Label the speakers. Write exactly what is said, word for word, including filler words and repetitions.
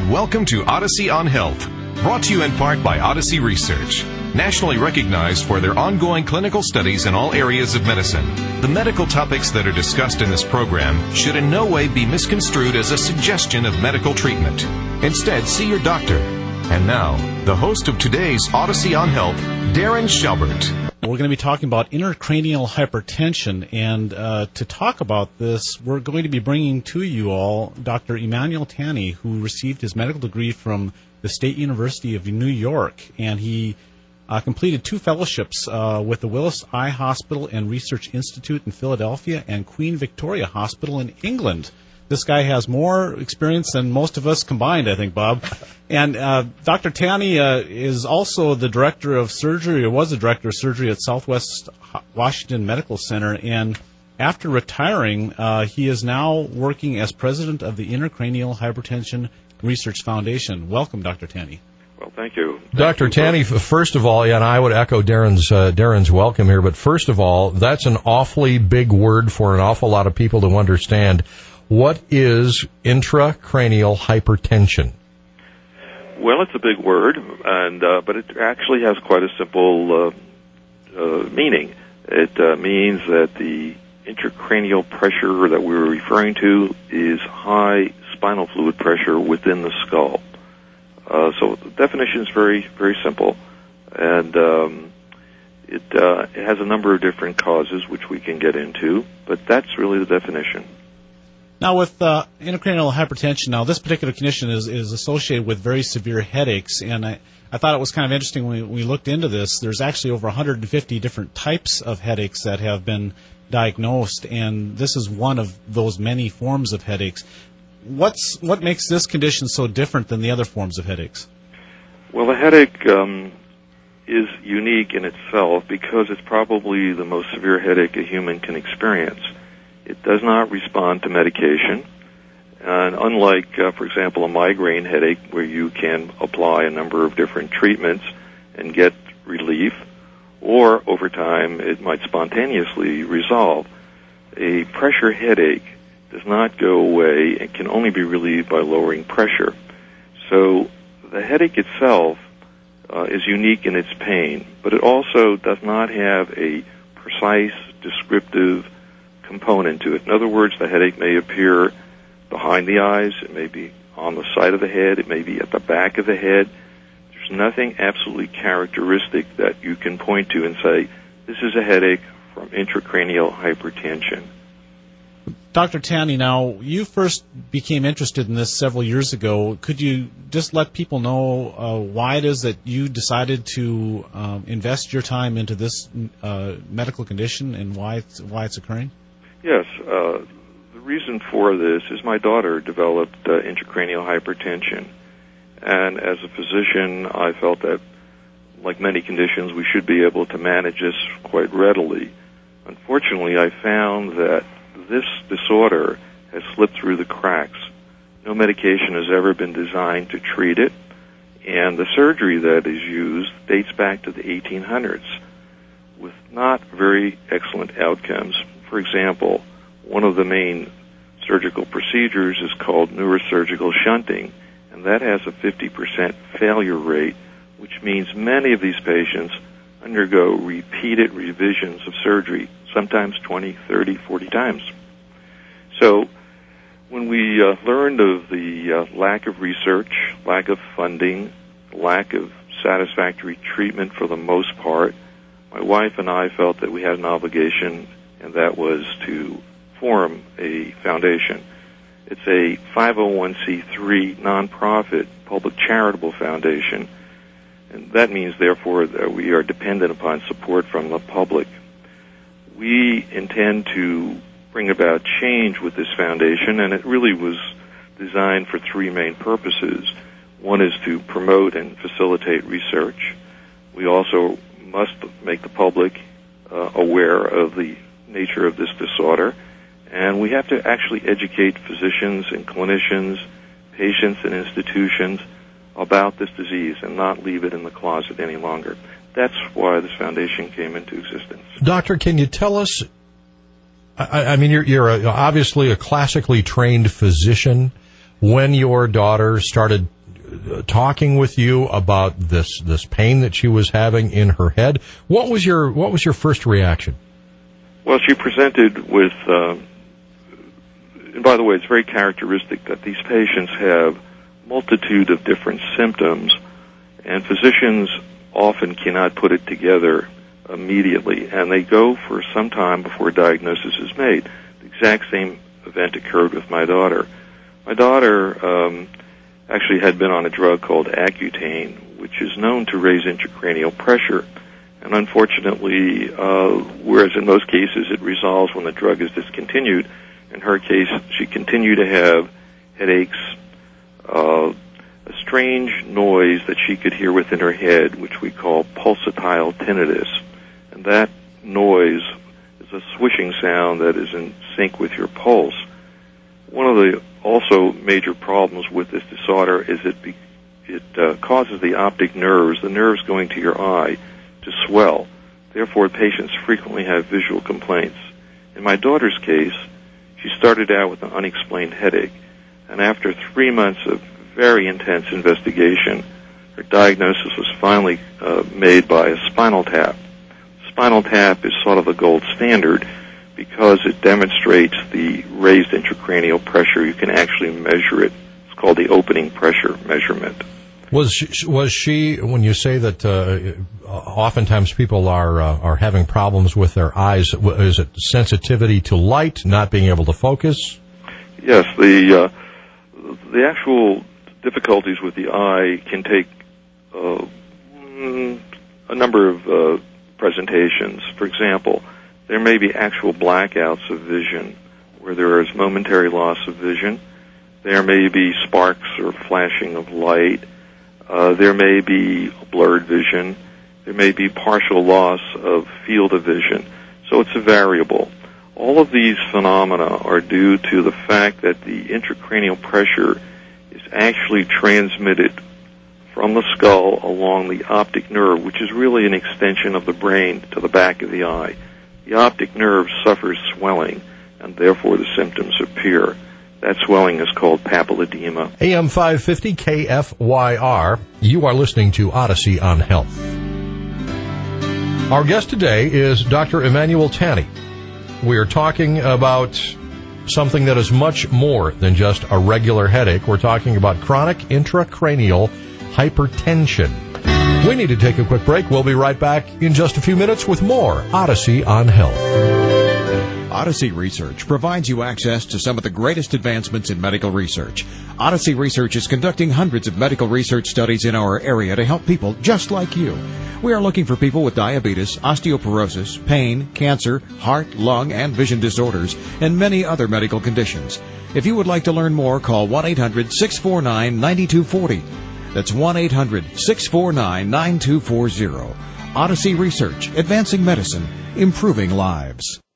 Speaker 1: welcome to Odyssey on Health, brought to you in part by Odyssey Research, nationally recognized for their ongoing clinical studies in all areas of medicine. The medical topics that are discussed in this program should in no way be misconstrued as a suggestion of medical treatment. Instead, see your doctor. And now, the host of today's Odyssey on Health, Darren Shelbert.
Speaker 2: We're going to be talking about intracranial hypertension, and uh, to talk about this, we're going to be bringing to you all Doctor Emmanuel Tani, who received his medical degree from the State University of New York, and he uh, completed two fellowships uh, with the Willis Eye Hospital and Research Institute in Philadelphia and Queen Victoria Hospital in England. This guy has more experience than most of us combined, I think, Bob. And uh, Doctor Tani uh, is also the director of surgery, or was the director of surgery at Southwest Washington Medical Center. And after retiring, uh, he is now working as president of the Intracranial Hypertension Research Foundation. Welcome, Doctor Tani.
Speaker 3: Well, thank you.
Speaker 4: Doctor Tani, first of all, yeah, and I would echo Darren's uh, Darren's welcome here, but first of all, that's an awfully big word for an awful lot of people to understand. What is intracranial hypertension?
Speaker 3: Well, it's a big word, and uh, but it actually has quite a simple uh, uh, meaning. It uh, means that the intracranial pressure that we were referring to is high spinal fluid pressure within the skull. Uh, so the definition is very, very simple, and um, it, uh, it has a number of different causes which we can get into, but that's really the definition.
Speaker 2: Now, with uh, intracranial hypertension, now this particular condition is, is associated with very severe headaches, and I, I thought it was kind of interesting when we, we looked into this. There's actually over one hundred fifty different types of headaches that have been diagnosed, and this is one of those many forms of headaches. What's what makes this condition so different than the other forms of headaches?
Speaker 3: Well, a headache um, is unique in itself because it's probably the most severe headache a human can experience. It does not respond to medication, and unlike, uh, for example, a migraine headache where you can apply a number of different treatments and get relief, or over time it might spontaneously resolve, a pressure headache does not go away and can only be relieved by lowering pressure. So the headache itself uh, is unique in its pain, but it also does not have a precise, descriptive component to it. In other words, the headache may appear behind the eyes, it may be on the side of the head, it may be at the back of the head. There's nothing absolutely characteristic that you can point to and say, this is a headache from intracranial hypertension.
Speaker 2: Doctor Tani, now, you first became interested in this several years ago. Could you just let people know uh, why it is that you decided to um, invest your time into this uh, medical condition and why it's, why it's occurring?
Speaker 3: Yes, uh, the reason for this is my daughter developed uh, intracranial hypertension, and as a physician, I felt that, like many conditions, we should be able to manage this quite readily. Unfortunately, I found that this disorder has slipped through the cracks. No medication has ever been designed to treat it, and the surgery that is used dates back to the eighteen hundreds with not very excellent outcomes. For example, one of the main surgical procedures is called neurosurgical shunting, and that has a fifty percent failure rate, which means many of these patients undergo repeated revisions of surgery, sometimes twenty, thirty, forty times. So when we uh, learned of the uh, lack of research, lack of funding, lack of satisfactory treatment for the most part, my wife and I felt that we had an obligation, and that was to form a foundation. It's a five oh one c three nonprofit public charitable foundation, and that means, therefore, that we are dependent upon support from the public. We intend to bring about change with this foundation, and it really was designed for three main purposes. One is to promote and facilitate research. We also must make the public uh, aware of the nature of this disorder, and we have to actually educate physicians and clinicians, patients and institutions about this disease and not leave it in the closet any longer. That's why this foundation came into existence.
Speaker 4: Doctor, can you tell us, I, I mean, you're, you're a, obviously a classically trained physician. When your daughter started uh, talking with you about this this pain that she was having in her head. What was your what was your first reaction?
Speaker 3: Well, she presented with, uh, and by the way, it's very characteristic that these patients have multitude of different symptoms, and physicians often cannot put it together immediately, and they go for some time before a diagnosis is made. The exact same event occurred with my daughter. My daughter um, actually had been on a drug called Accutane, which is known to raise intracranial pressure. And unfortunately, uh, whereas in most cases it resolves when the drug is discontinued, in her case she continued to have headaches, uh, a strange noise that she could hear within her head, which we call pulsatile tinnitus. And that noise is a swishing sound that is in sync with your pulse. One of the also major problems with this disorder is it be, it uh, causes the optic nerves, the nerves going to your eye, to swell. Therefore, patients frequently have visual complaints. In my daughter's case, she started out with an unexplained headache, and after three months of very intense investigation, her diagnosis was finally uh, made by a spinal tap. Spinal tap is sort of the gold standard because it demonstrates the raised intracranial pressure. You can actually measure it. It's called the opening pressure measurement.
Speaker 4: Was she, was she when you say that uh, oftentimes people are uh, are having problems with their eyes, is it sensitivity to light, not being able to focus?
Speaker 3: Yes, the uh, the actual difficulties with the eye can take uh, a number of uh, presentations. For example, there may be actual blackouts of vision where there is momentary loss of vision. There may be sparks or flashing of light. Uh, there may be blurred vision. There may be partial loss of field of vision. So it's a variable. All of these phenomena are due to the fact that the intracranial pressure is actually transmitted from the skull along the optic nerve, which is really an extension of the brain to the back of the eye. The optic nerve suffers swelling, and therefore the symptoms appear. That swelling is called papilledema.
Speaker 4: A M five fifty K F Y R, you are listening to Odyssey on Health. Our guest today is Doctor Emmanuel Tani. We are talking about something that is much more than just a regular headache. We're talking about chronic intracranial hypertension. We need to take a quick break. We'll be right back in just a few minutes with more Odyssey on Health.
Speaker 5: Odyssey Research provides you access to some of the greatest advancements in medical research. Odyssey Research is conducting hundreds of medical research studies in our area to help people just like you. We are looking for people with diabetes, osteoporosis, pain, cancer, heart, lung, and vision disorders, and many other medical conditions. If you would like to learn more, call one eight hundred six four nine nine two four zero. That's one eight hundred six four nine nine two four zero. Odyssey Research, advancing medicine, improving lives.